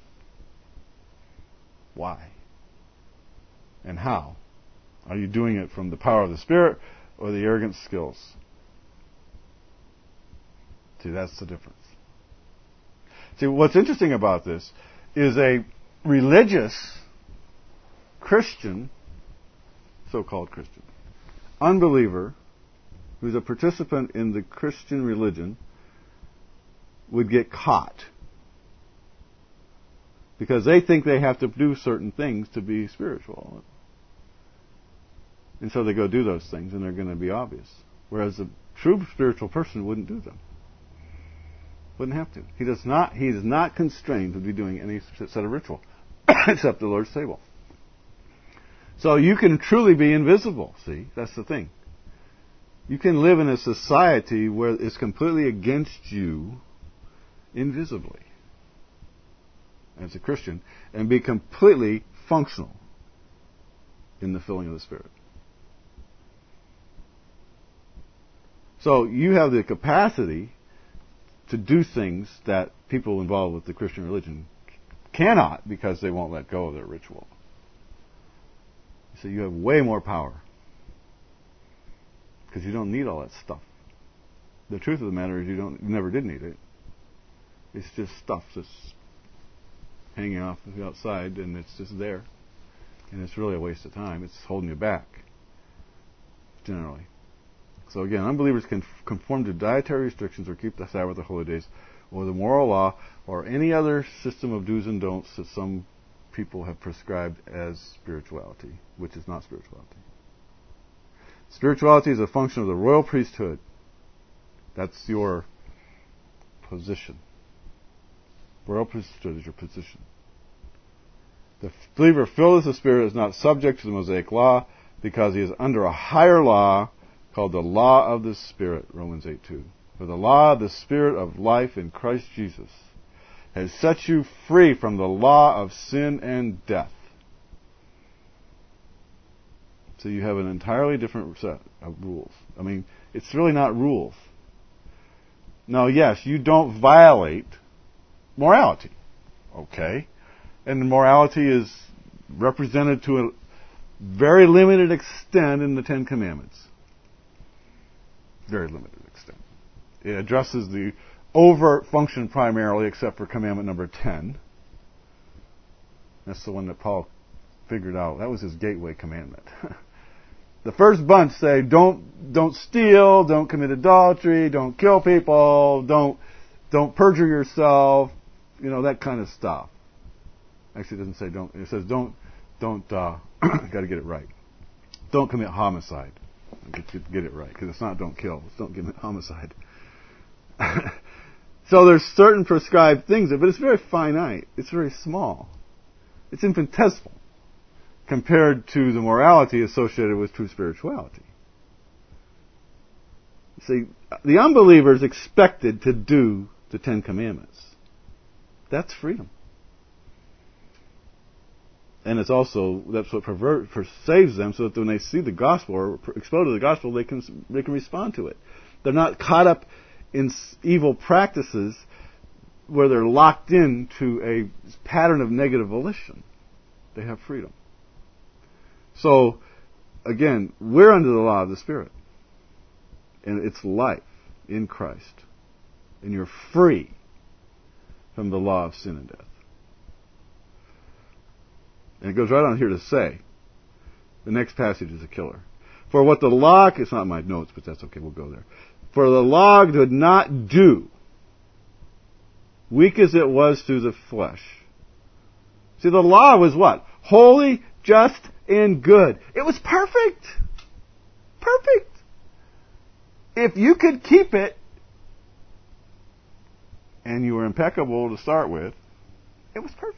Why? And how? Are you doing it from the power of the Spirit or the arrogant skills? See, that's the difference. See, what's interesting about this is a religious Christian, so-called Christian, unbeliever who's a participant in the Christian religion would get caught because they think they have to do certain things to be spiritual. And so they go do those things and they're going to be obvious. Whereas a true spiritual person wouldn't do them. Wouldn't have to. He does not, he is not constrained to be doing any set of ritual except the Lord's table. So you can truly be invisible, see? That's the thing. You can live in a society where it's completely against you invisibly as a Christian and be completely functional in the filling of the Spirit. So you have the capacity to do things that people involved with the Christian religion cannot because they won't let go of their ritual. So you have way more power because you don't need all that stuff. The truth of the matter is you don't, you never did need it. It's just stuff that's hanging off the outside and it's just there. And it's really a waste of time. It's holding you back, generally. So again, unbelievers can conform to dietary restrictions or keep the Sabbath or holy days or the moral law or any other system of do's and don'ts that some people have prescribed as spirituality, which is not spirituality. Spirituality is a function of the royal priesthood. That's your position. Royal priesthood is your position. The believer filled with the Spirit is not subject to the Mosaic law because he is under a higher law called the law of the Spirit, Romans eight two. For the law of the Spirit of life in Christ Jesus has set you free from the law of sin and death. So you have an entirely different set of rules. I mean, it's really not rules. Now, yes, you don't violate morality. Okay? And morality is represented to a very limited extent in the Ten Commandments. Very limited extent. It addresses the overt function primarily, except for commandment number ten. That's the one that Paul figured out. That was his gateway commandment. The first bunch say, don't don't steal, don't commit adultery, don't kill people, don't don't perjure yourself, you know, that kind of stuff. Actually, it doesn't say don't. It says don't don't. Uh, got to get it right. Don't commit homicide. Get, get, get it right, because it's not don't kill. It's don't commit homicide. So there's certain prescribed things, but it's very finite. It's very small. It's infinitesimal compared to the morality associated with true spirituality. See, the unbeliever is expected to do the Ten Commandments. That's freedom. And it's also, that's what pervert, per, saves them, so that when they see the gospel or exposed to the gospel, they can they can respond to it. They're not caught up in evil practices where they're locked into a pattern of negative volition. They have freedom. So, again, we're under the law of the Spirit. And it's life in Christ. And you're free from the law of sin and death. And it goes right on here to say, the next passage is a killer. For what the law, it's not in my notes, but that's okay, we'll go there. For the law did not do, weak as it was through the flesh. See, the law was what? Holy, just, and good. It was perfect. Perfect. If you could keep it, and you were impeccable to start with, it was perfect.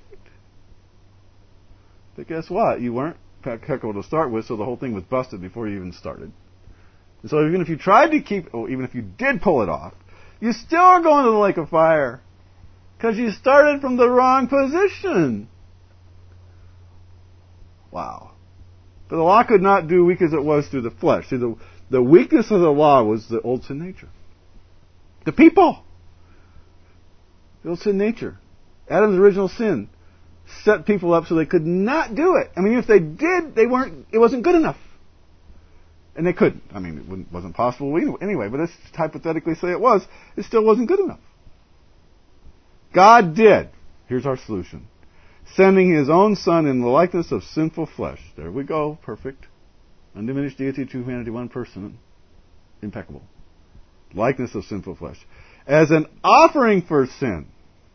But guess what? You weren't impeccable to start with, so the whole thing was busted before you even started. And so even if you tried to keep, or even if you did pull it off, you still are going to the lake of fire. Because you started from the wrong position. Wow. For the law could not do weak as it was through the flesh. See, the, the weakness of the law was the old sin nature. The people. The old sin nature. Adam's original sin set people up so they could not do it. I mean, if they did, they weren't, it wasn't good enough. And they couldn't. I mean, it wasn't possible anyway, but let's hypothetically say it was. It still wasn't good enough. God did. Here's our solution. Sending His own Son in the likeness of sinful flesh. There we go. Perfect. Undiminished deity, true humanity, one person. Impeccable. Likeness of sinful flesh. As an offering for sin.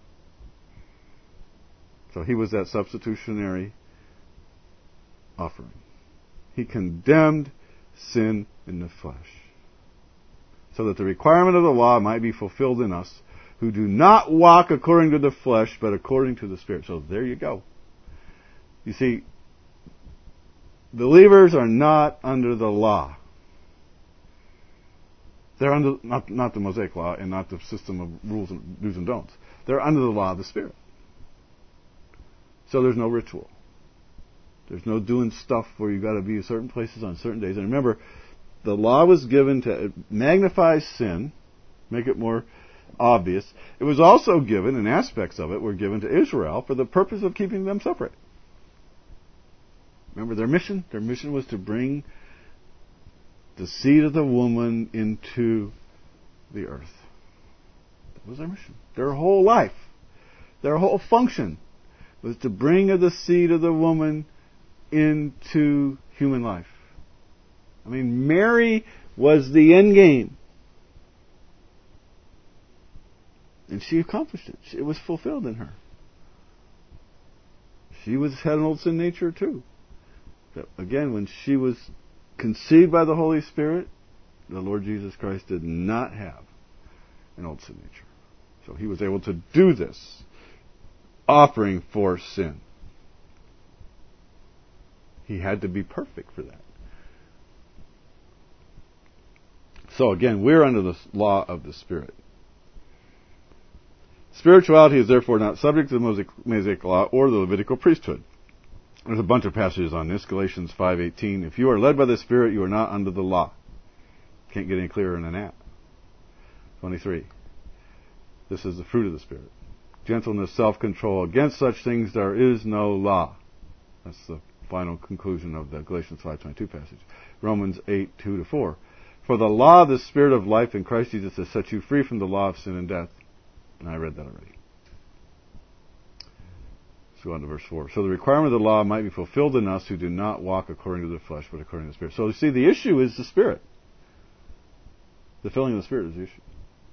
So He was that substitutionary offering. He condemned sin in the flesh, so that the requirement of the law might be fulfilled in us, who do not walk according to the flesh, but according to the Spirit. So there you go. You see, believers are not under the law. They're under, not, not the Mosaic law and not the system of rules and do's and don'ts. They're under the law of the Spirit. So there's no ritual. There's no doing stuff where you've got to be in certain places on certain days. And remember, the law was given to magnify sin, make it more obvious. It was also given, and aspects of it were given to Israel for the purpose of keeping them separate. Remember their mission? Their mission was to bring the seed of the woman into the earth. That was their mission. Their whole life, their whole function was to bring of the seed of the woman into human life. I mean, Mary was the end game. And she accomplished it. It was fulfilled in her. She was had an old sin nature too. But again, when she was conceived by the Holy Spirit, the Lord Jesus Christ did not have an old sin nature. So He was able to do this, offering for sin. He had to be perfect for that. So again, we're under the law of the Spirit. Spirituality is therefore not subject to the Mosaic, Mosaic law or the Levitical priesthood. There's a bunch of passages on this. Galatians five eighteen. If you are led by the Spirit, you are not under the law. Can't get any clearer than that. twenty-three. This is the fruit of the Spirit. Gentleness, self-control. Against such things there is no law. That's the final conclusion of the Galatians five twenty-two passage. Romans eight two to four. For the law of the Spirit of life in Christ Jesus has set you free from the law of sin and death. And I read that already. Let's go on to verse four. So the requirement of the law might be fulfilled in us who do not walk according to the flesh, but according to the Spirit. So you see, the issue is the Spirit. The filling of the Spirit is the issue.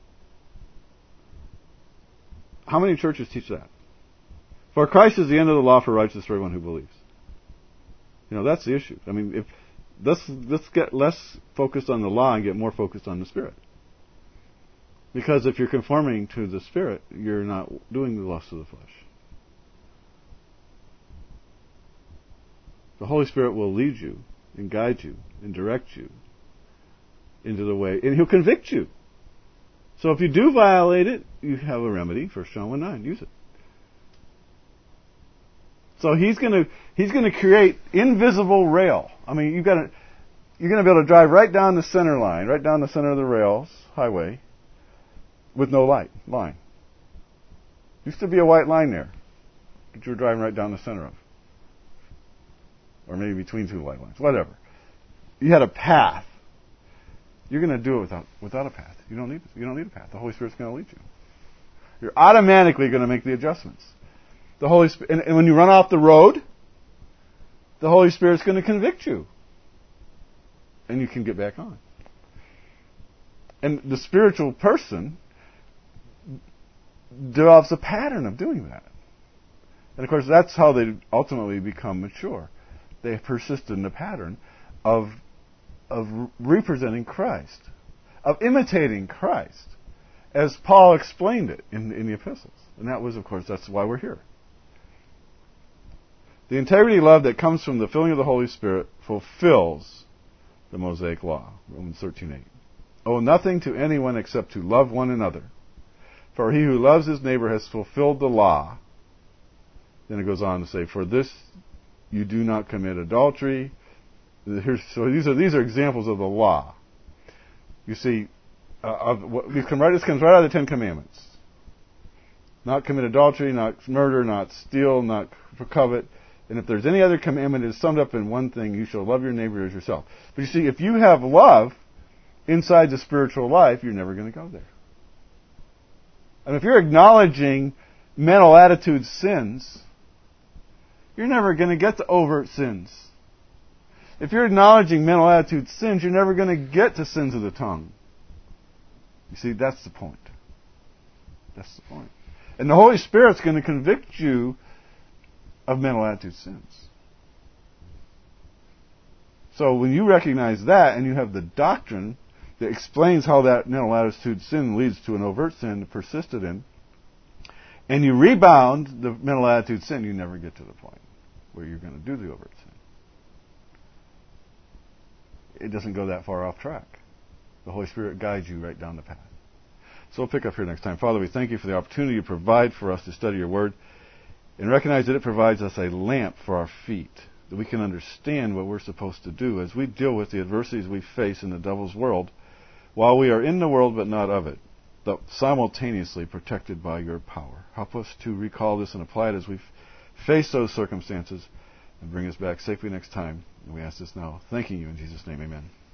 How many churches teach that? For Christ is the end of the law for righteousness for everyone who believes. You know, that's the issue. I mean, if let's let's get less focused on the law and get more focused on the Spirit. Because if you're conforming to the Spirit, you're not doing the lust of the flesh. The Holy Spirit will lead you and guide you and direct you into the way, and He'll convict you. So if you do violate it, you have a remedy. First John one nine, use it. So He's going to He's going to create invisible rail. I mean, you've got to, you're going to be able to drive right down the center line, right down the center of the rails, highway, with no light line. Used to be a white line there that you were driving right down the center of. Or maybe between two white lines. Whatever. You had a path. You're going to do it without without a path. You don't need you don't need a path. The Holy Spirit's going to lead you. You're automatically going to make the adjustments. The Holy Spirit, and, and when you run off the road, the Holy Spirit's going to convict you. And you can get back on. And the spiritual person develops a pattern of doing that. And of course, that's how they ultimately become mature. They persist in the pattern of, of representing Christ, of imitating Christ, as Paul explained it in, in the epistles. And that was, of course, that's why we're here. The integrity love that comes from the filling of the Holy Spirit fulfills the Mosaic law, Romans thirteen eight. Owe nothing to anyone except to love one another. For he who loves his neighbor has fulfilled the law. Then it goes on to say, for this you do not commit adultery. Here's, so these are these are examples of the law. You see, uh, of what we come right. This comes right out of the Ten Commandments. Not commit adultery, not murder, not steal, not covet. And if there's any other commandment, it's summed up in one thing: you shall love your neighbor as yourself. But you see, if you have love inside the spiritual life, you're never going to go there. And if you're acknowledging mental attitude sins, you're never going to get to overt sins. If you're acknowledging mental attitude sins, you're never going to get to sins of the tongue. You see, that's the point. That's the point. And the Holy Spirit's going to convict you of mental attitude sins. So when you recognize that and you have the doctrine that explains how that mental attitude sin leads to an overt sin persisted in, and you rebound the mental attitude sin, you never get to the point where you're going to do the overt sin. It doesn't go that far off track. The Holy Spirit guides you right down the path. So we'll pick up here next time. Father, we thank you for the opportunity you provide for us to study your word and recognize that it provides us a lamp for our feet, that we can understand what we're supposed to do as we deal with the adversities we face in the devil's world while we are in the world but not of it, but simultaneously protected by your power. Help us to recall this and apply it as we face those circumstances and bring us back safely next time. And we ask this now, thanking you in Jesus' name, amen.